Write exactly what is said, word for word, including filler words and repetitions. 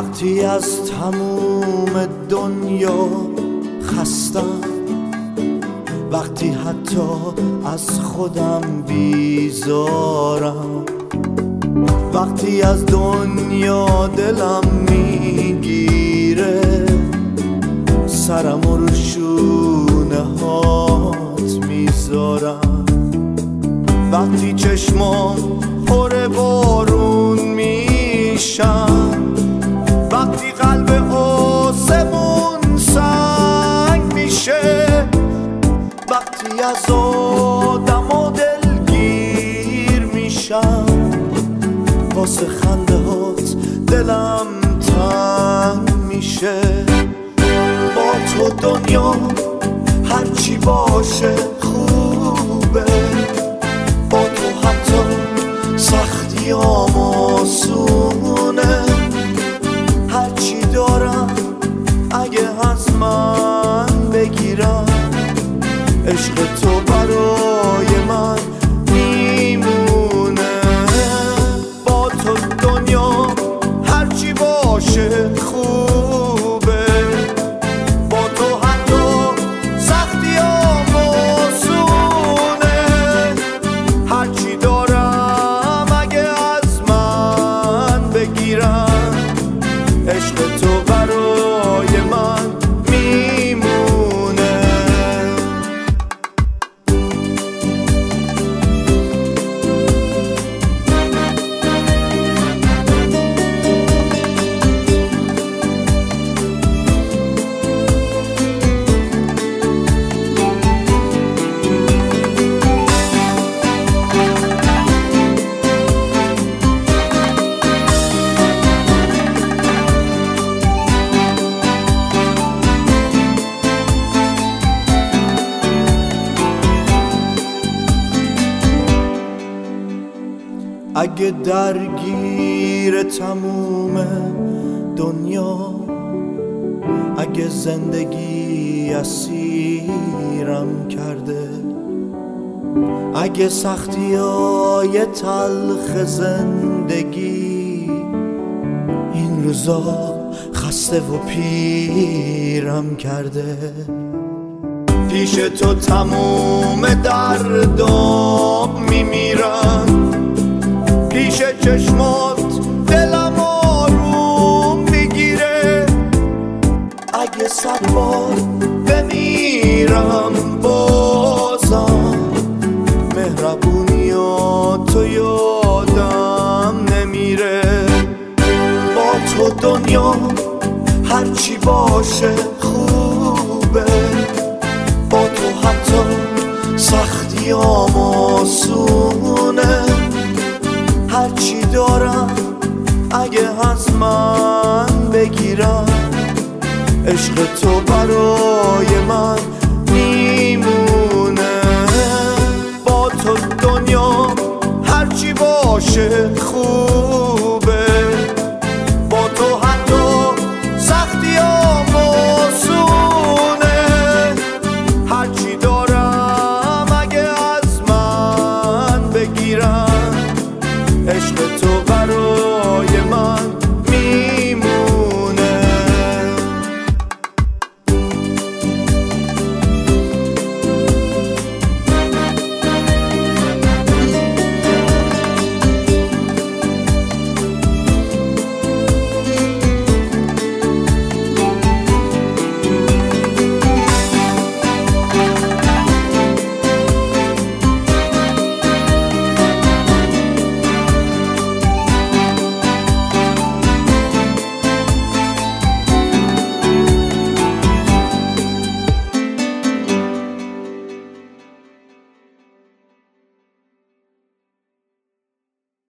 وقتی از تموم دنیا خستم، وقتی حتی از خودم بیزارم، وقتی از دنیا دلم میگیره، سرم رو شونه هات میذارم، وقتی چشمام پر بارون میشن، وقتی قلب آسمون سنگ میشه، وقتی از آدم و دلگیر میشم، واسه خنده هات دلم تنگ میشه. با تو دنیا هرچی باشه خوبه، با تو حتی سختیام آسونه، هرچی دارم اگه از من بگیرم، عشق تو برای من میمونه. با تو دنیا هرچی باشه خوبه، با تو حتی سختیام آسونه، هرچی دارم اگه از من بگیرم، عشق تو برای من میمونه. اگه درگیر تموم دنیا، اگه زندگی اسیرم کرده، اگه سختیای تلخ زندگی این روزا خسته و پیرم کرده، پیش تو تموم دردام میمیرم، پیش چشمات دلم آروم میگیره، اگه صد بار بمیرم بازم مهربونیاتو یادم نمیره. با تو دنیا هرچی باشه خوبه، با تو حتی سختیام آسونه، هرچی دارم اگه از من بگیرم، عشق تو برای من